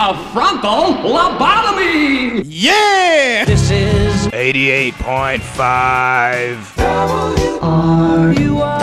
a frontal lobotomy! Yeah! This is 88.5. WRUR.